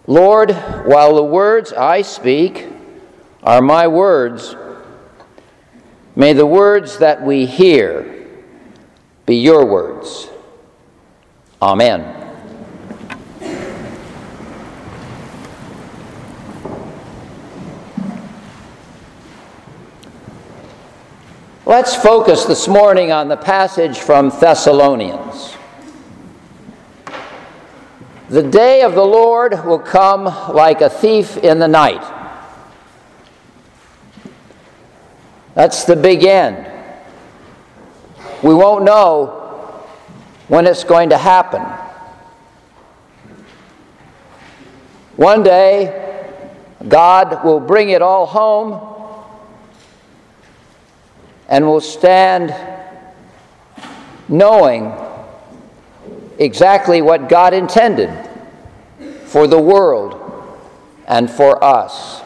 Lord, while the words I speak are my words, may the words that we hear be your words. Amen. Let's focus this morning on the passage from Thessalonians. The day of the Lord will come like a thief in the night. That's the big end. We won't know when it's going to happen. One day, God will bring it all home and will stand knowing exactly what God intended for the world and for us.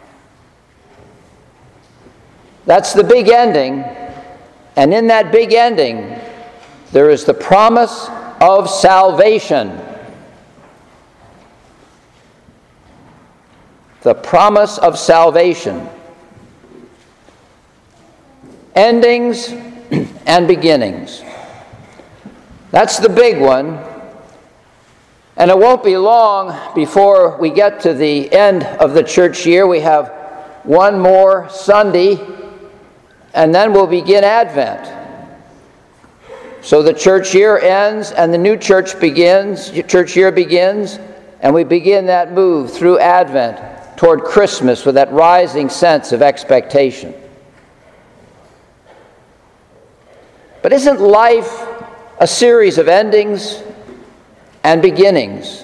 That's the big ending, and in that big ending, there is the promise of salvation. The promise of salvation. Endings and beginnings. That's the big one. And it won't be long before we get to the end of the church year. We have one more Sunday, and then we'll begin Advent. So the church year ends and the new church year begins, and we begin that move through Advent toward Christmas with that rising sense of expectation. But isn't life a series of endings and beginnings?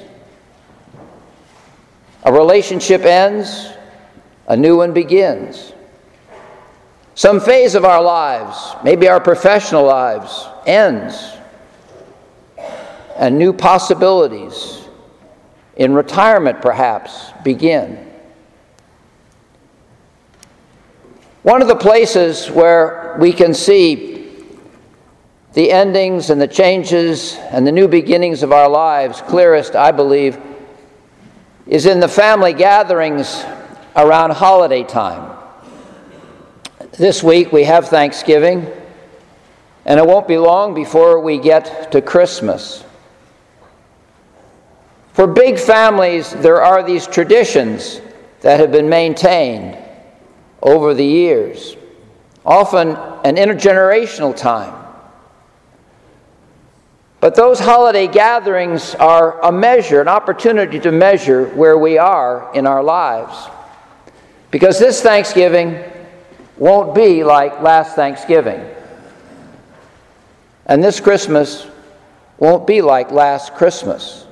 A relationship ends, a new one begins. Some phase of our lives, maybe our professional lives, ends, and new possibilities, in retirement perhaps, begin. One of the places where we can see the endings and the changes and the new beginnings of our lives clearest, I believe, is in the family gatherings around holiday time. This week we have Thanksgiving, and it won't be long before we get to Christmas. For big families, there are these traditions that have been maintained over the years, often an intergenerational time. But those holiday gatherings are a measure, an opportunity to measure where we are in our lives. Because this Thanksgiving won't be like last Thanksgiving. And this Christmas won't be like last Christmas.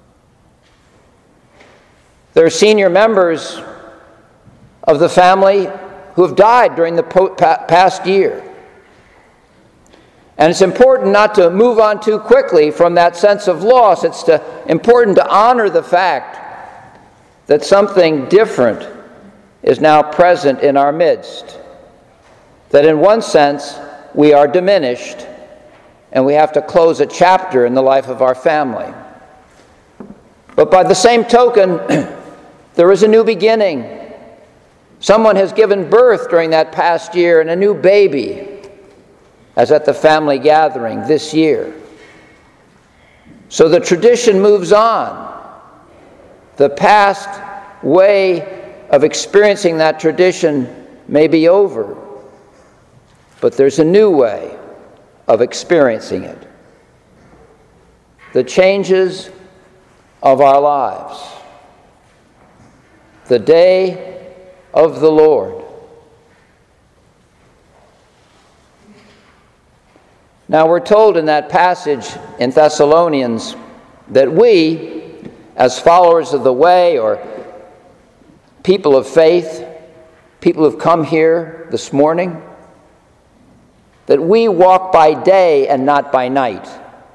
There are senior members of the family who have died during the past year. And it's important not to move on too quickly from that sense of loss. It's important to honor the fact that something different is now present in our midst. That in one sense, we are diminished, and we have to close a chapter in the life of our family. But by the same token, there is a new beginning. Someone has given birth during that past year, and a new baby, as at the family gathering this year. So the tradition moves on. The past way of experiencing that tradition may be over, but there's a new way of experiencing it. The changes of our lives. The day of the Lord. Now we're told in that passage in Thessalonians that we, as followers of the way or people of faith, people who've come here this morning, that we walk by day and not by night,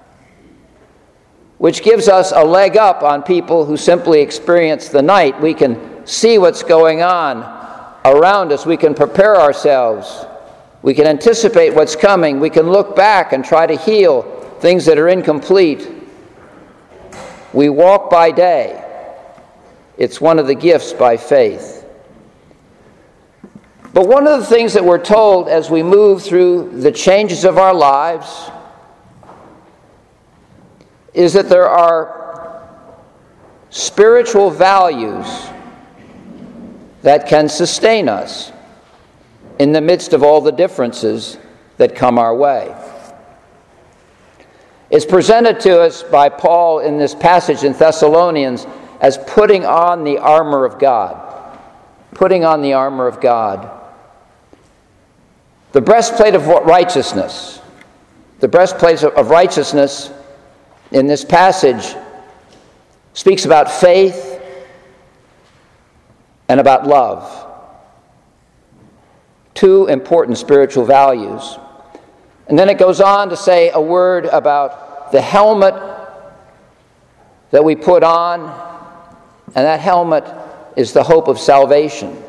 which gives us a leg up on people who simply experience the night. We can see what's going on around us. We can prepare ourselves. We can anticipate what's coming. We can look back and try to heal things that are incomplete. We walk by day. It's one of the gifts by faith. But one of the things that we're told as we move through the changes of our lives is that there are spiritual values that can sustain us in the midst of all the differences that come our way. It's presented to us by Paul in this passage in Thessalonians as putting on the armor of God. Putting on the armor of God. The breastplate of righteousness. The breastplate of righteousness in this passage speaks about faith and about love. Two important spiritual values. And then it goes on to say a word about the helmet that we put on, and that helmet is the hope of salvation.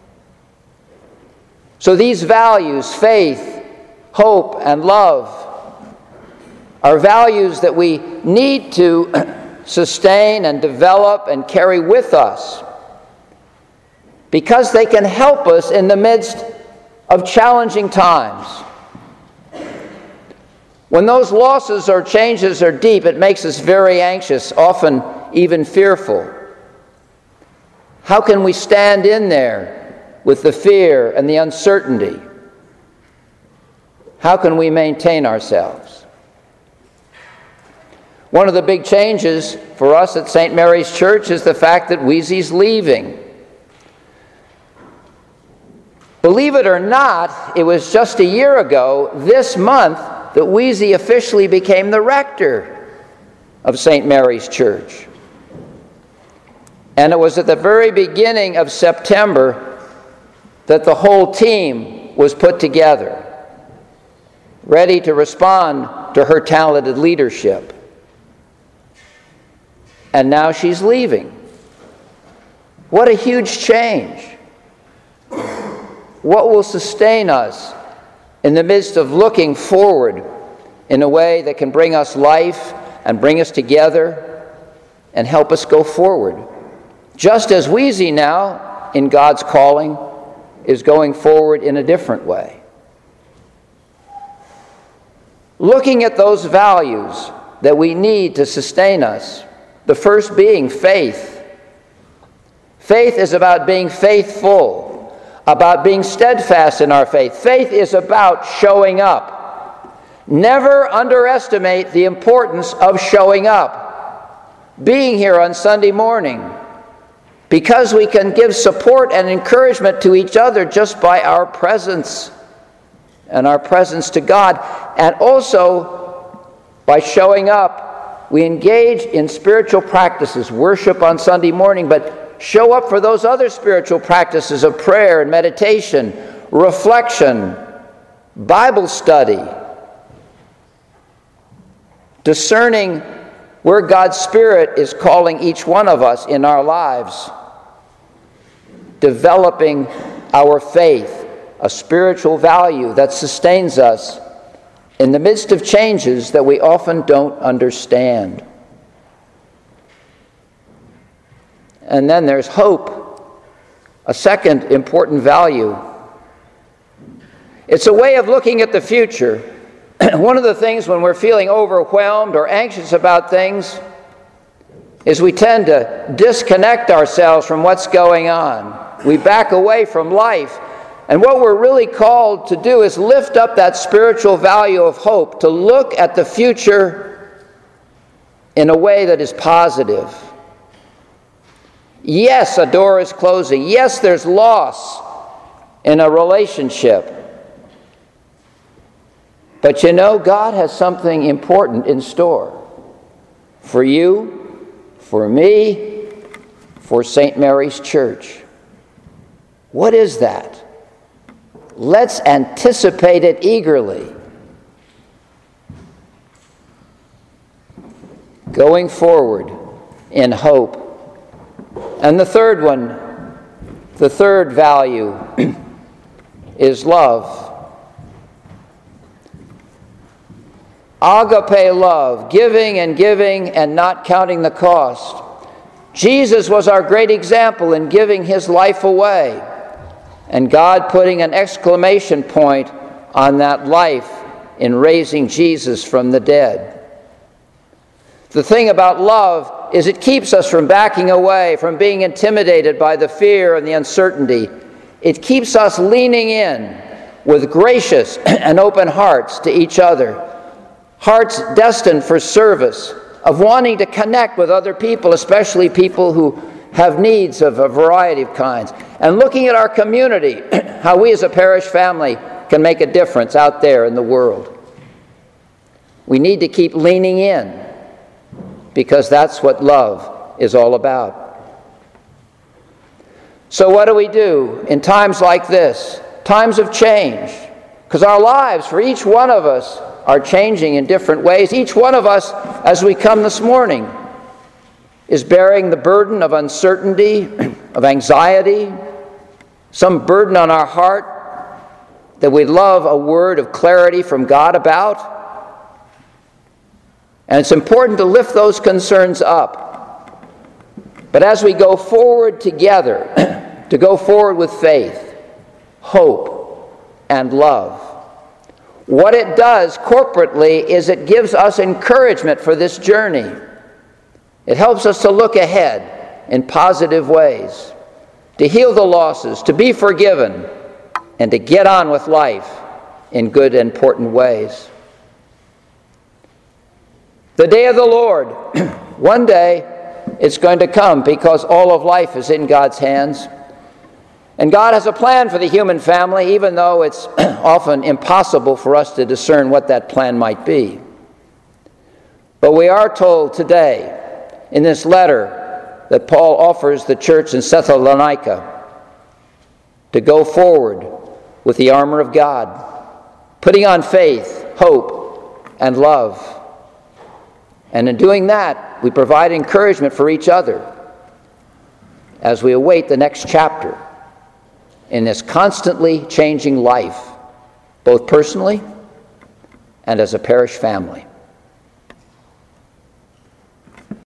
So these values, faith, hope, and love, are values that we need to sustain and develop and carry with us because they can help us in the midst of challenging times. When those losses or changes are deep, it makes us very anxious, often even fearful. How can we stand in there with the fear and the uncertainty? How can we maintain ourselves? One of the big changes for us at St. Mary's Church is the fact that Wheezy's leaving. Believe it or not, it was just a year ago, this month, that Wheezy officially became the rector of St. Mary's Church. And it was at the very beginning of September that the whole team was put together, ready to respond to her talented leadership. And now she's leaving. What a huge change. What will sustain us in the midst of looking forward in a way that can bring us life and bring us together and help us go forward? Just as Wheezy now, in God's calling, is going forward in a different way. Looking at those values that we need to sustain us, the first being faith. Faith is about being faithful, about being steadfast in our faith. Faith is about showing up. Never underestimate the importance of showing up. Being here on Sunday morning, because we can give support and encouragement to each other just by our presence and our presence to God. And also, by showing up, we engage in spiritual practices, worship on Sunday morning, but show up for those other spiritual practices of prayer and meditation, reflection, Bible study, discerning where God's Spirit is calling each one of us in our lives, developing our faith, a spiritual value that sustains us in the midst of changes that we often don't understand. And then there's hope, a second important value. It's a way of looking at the future. One of the things when we're feeling overwhelmed or anxious about things is we tend to disconnect ourselves from what's going on. We back away from life. And what we're really called to do is lift up that spiritual value of hope, to look at the future in a way that is positive. Yes, a door is closing. Yes, there's loss in a relationship. But you know, God has something important in store for you, for me, for St. Mary's Church. What is that? Let's anticipate it eagerly. Going forward in hope. And the third one, the third value is love. Agape love, giving and not counting the cost. Jesus was our great example in giving his life away, and God putting an exclamation point on that life in raising Jesus from the dead. The thing about love is it keeps us from backing away, from being intimidated by the fear and the uncertainty. It keeps us leaning in with gracious and open hearts to each other, hearts destined for service, of wanting to connect with other people, especially people who have needs of a variety of kinds, and looking at our community, how we as a parish family can make a difference out there in the world. We need to keep leaning in, because that's what love is all about. So what do we do in times like this, times of change? Because our lives, for each one of us, are changing in different ways. Each one of us, as we come this morning, is bearing the burden of uncertainty, of anxiety, some burden on our heart that we'd love a word of clarity from God about. And it's important to lift those concerns up. But as we go forward together, to go forward with faith, hope, and love, what it does corporately is it gives us encouragement for this journey. It helps us to look ahead in positive ways, to heal the losses, to be forgiven, and to get on with life in good and important ways. The day of the Lord, one day it's going to come, because all of life is in God's hands. And God has a plan for the human family, even though it's often impossible for us to discern what that plan might be. But we are told today, in this letter that Paul offers the church in Thessalonica, to go forward with the armor of God, putting on faith, hope, and love. And in doing that, we provide encouragement for each other as we await the next chapter in this constantly changing life, both personally and as a parish family.